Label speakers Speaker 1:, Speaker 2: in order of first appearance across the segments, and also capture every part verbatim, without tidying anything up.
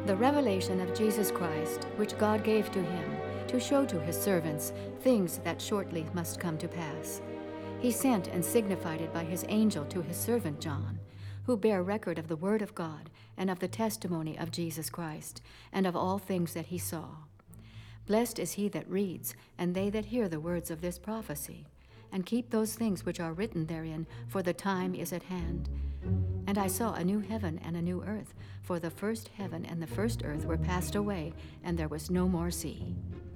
Speaker 1: The revelation of Jesus Christ, which God gave to him, to show to his servants things that shortly must come to pass. He sent and signified it by his angel to his servant John, who bear record of the word of God and of the testimony of Jesus Christ, and of all things that he saw. Blessed is he that reads, and they that hear the words of this prophecy, and keep those things which are written therein, for the time is at hand. And I saw a new heaven and a new earth, for the first heaven and the first earth were passed away, and there was no more sea.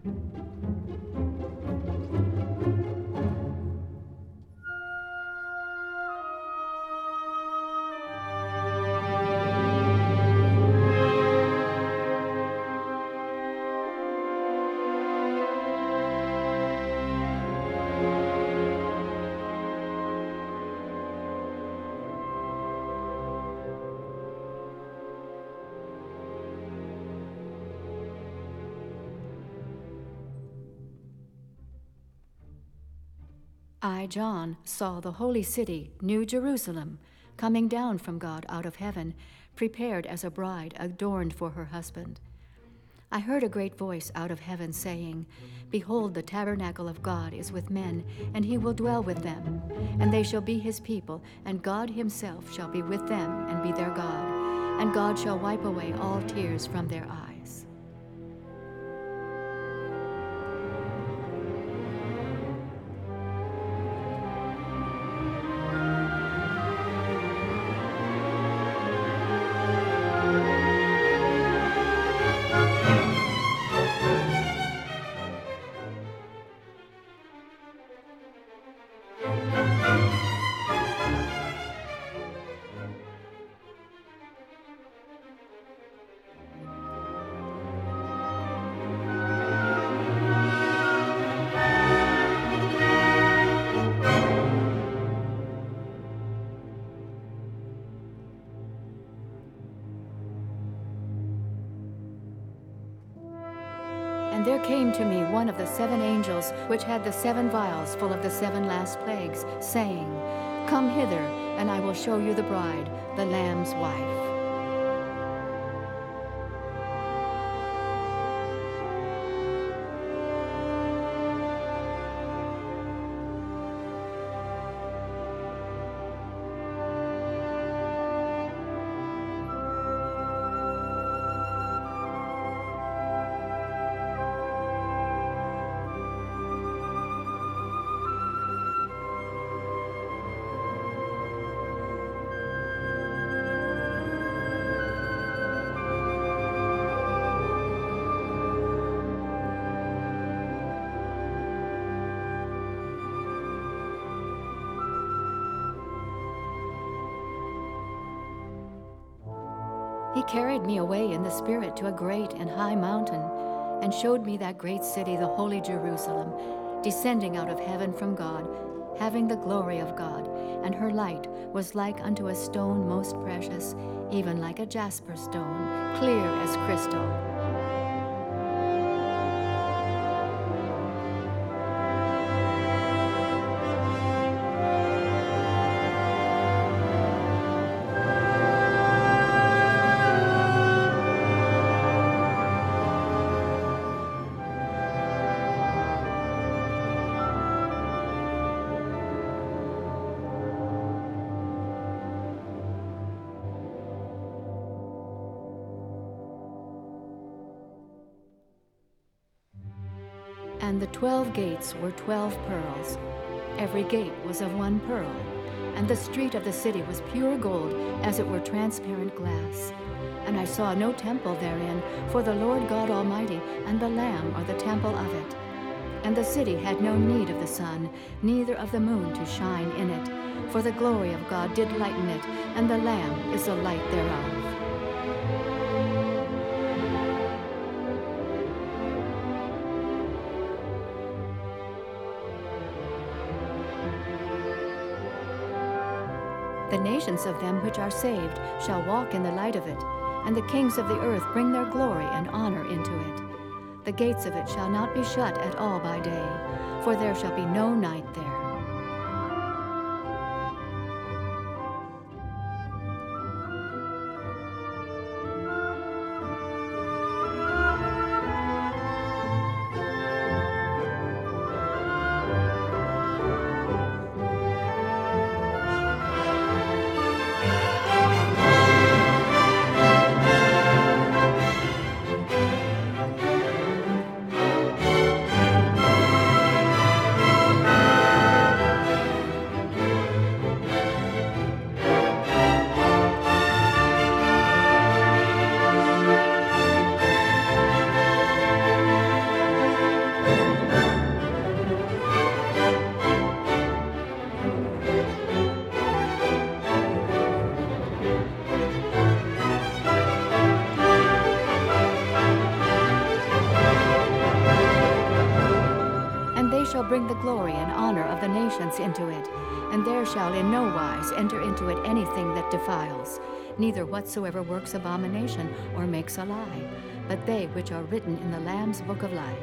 Speaker 1: I, John, saw the holy city, New Jerusalem, coming down from God out of heaven, prepared as a bride adorned for her husband. I heard a great voice out of heaven saying, Behold, the tabernacle of God is with men, and he will dwell with them. And they shall be his people, and God himself shall be with them and be their God. And God shall wipe away all tears from their eyes. And there came to me one of the seven angels, which had the seven vials full of the seven last plagues, saying, Come hither, and I will show you the bride, the Lamb's wife. He carried me away in the Spirit to a great and high mountain, and showed me that great city, the holy Jerusalem, descending out of heaven from God, having the glory of God, and her light was like unto a stone most precious, even like a jasper stone, clear as crystal. And the twelve gates were twelve pearls. Every gate was of one pearl. And the street of the city was pure gold, as it were transparent glass. And I saw no temple therein, for the Lord God Almighty and the Lamb are the temple of it. And the city had no need of the sun, neither of the moon to shine in it, for the glory of God did lighten it, and the Lamb is the light thereof. The nations of them which are saved shall walk in the light of it, and the kings of the earth bring their glory and honor into it. The gates of it shall not be shut at all by day, for there shall be no night there. bring the glory and honor of the nations into it, and there shall in no wise enter into it anything that defiles, neither whatsoever works abomination or makes a lie, but they which are written in the Lamb's book of life.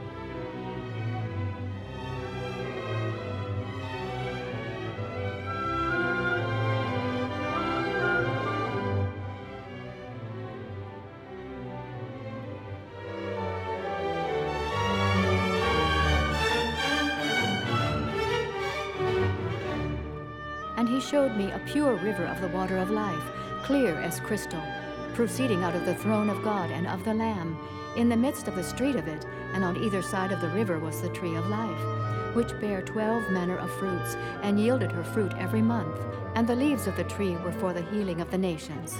Speaker 1: And he showed me a pure river of the water of life, clear as crystal, proceeding out of the throne of God and of the Lamb. In the midst of the street of it, and on either side of the river was the tree of life, which bare twelve manner of fruits, and yielded her fruit every month. And the leaves of the tree were for the healing of the nations.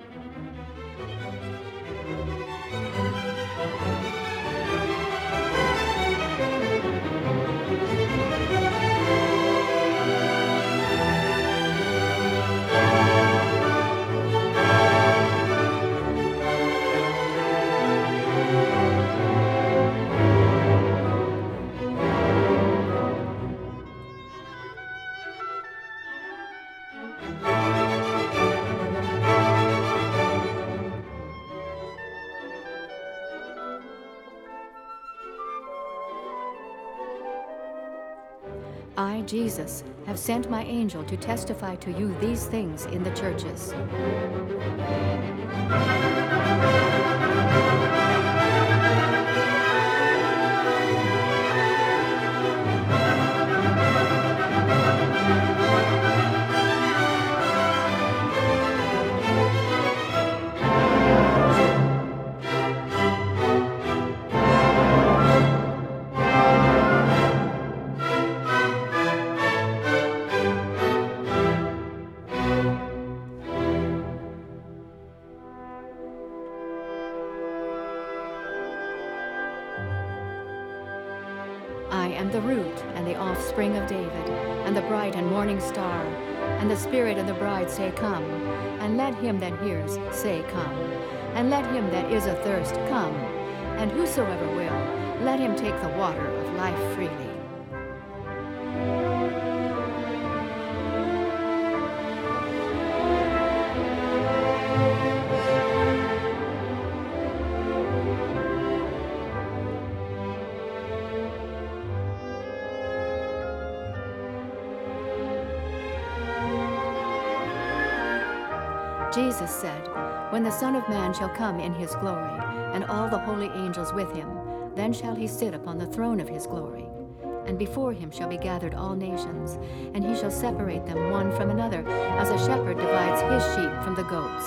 Speaker 1: I, Jesus, have sent my angel to testify to you these things in the churches. I am the root and the offspring of David, and the bright and morning star. And the Spirit and the bride say, Come. And let him that hears say, Come. And let him that is athirst come. And whosoever will, let him take the water of life freely. Jesus said, When the Son of Man shall come in his glory, and all the holy angels with him, then shall he sit upon the throne of his glory. And before him shall be gathered all nations, and he shall separate them one from another, as a shepherd divides his sheep from the goats.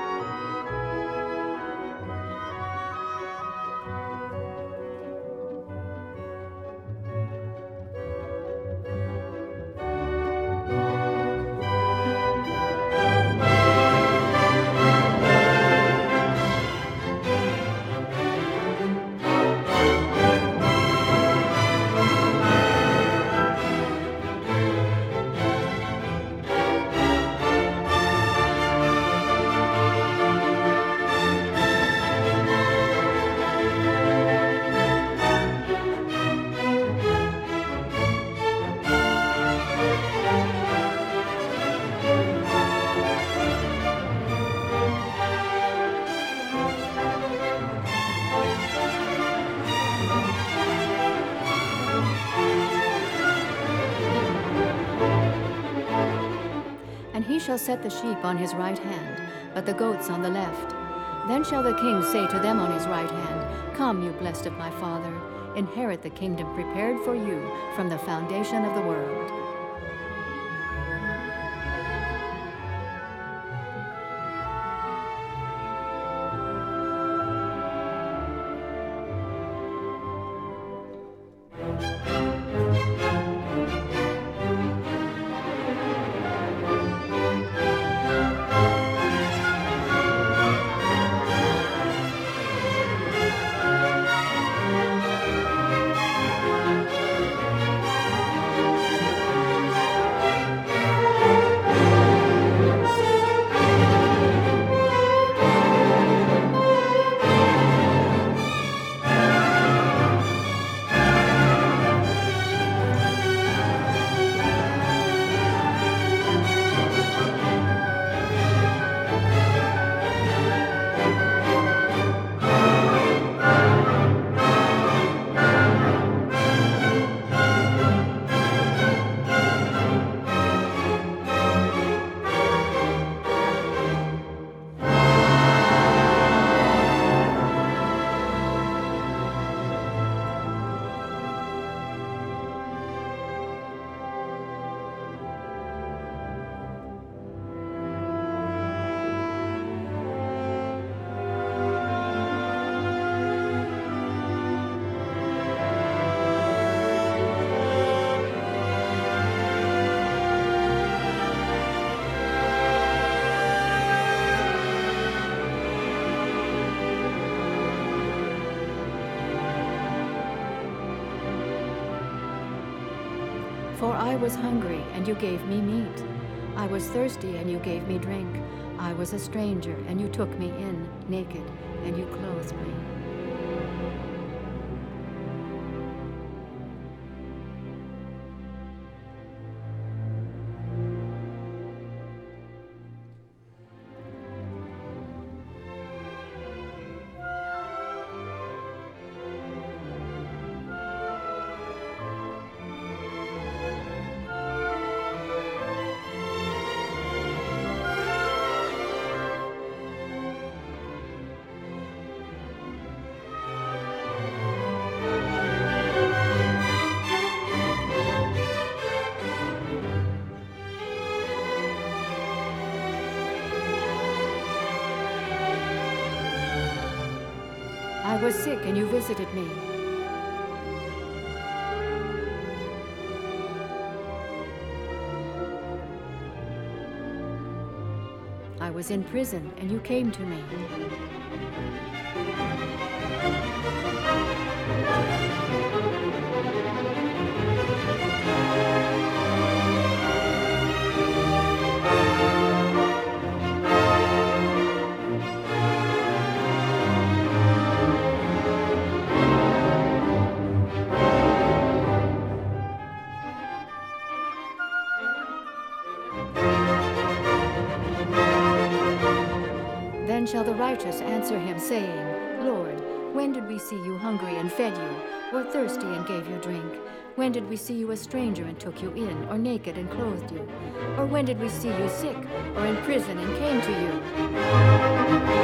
Speaker 1: He shall set the sheep on his right hand, but the goats on the left. Then shall the king say to them on his right hand, Come, you blessed of my Father, inherit the kingdom prepared for you from the foundation of the world. For I was hungry, and you gave me meat. I was thirsty, and you gave me drink. I was a stranger, and you took me in, naked, and you clothed me. I was sick, and you visited me. I was in prison, and you came to me. Then shall the righteous answer him, saying, Lord, when did we see you hungry and fed you, or thirsty and gave you drink? When did we see you a stranger and took you in, or naked and clothed you? Or when did we see you sick, or in prison and came to you?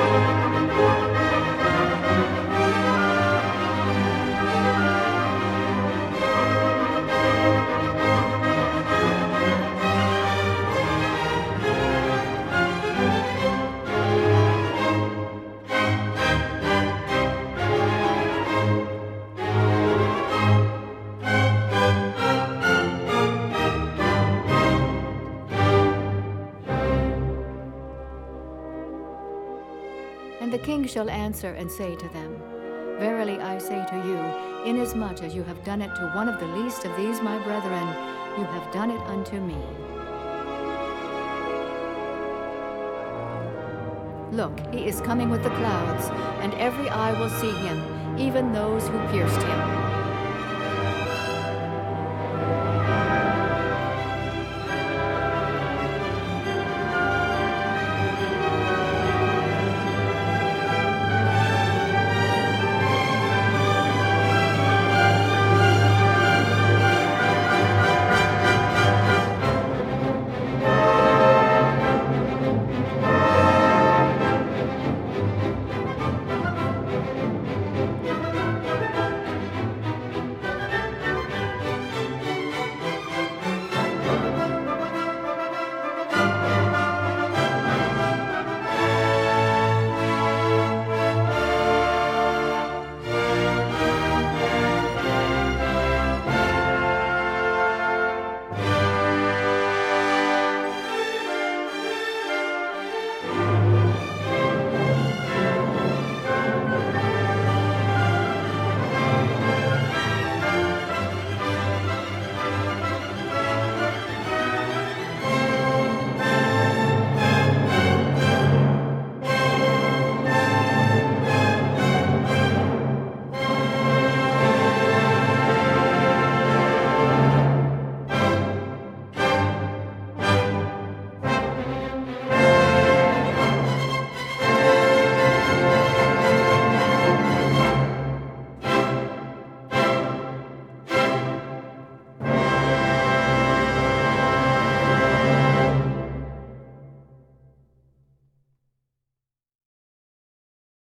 Speaker 1: And the king shall answer and say to them, Verily I say to you, inasmuch as you have done it to one of the least of these my brethren, you have done it unto me. Look, he is coming with the clouds, and every eye will see him, even those who pierced him.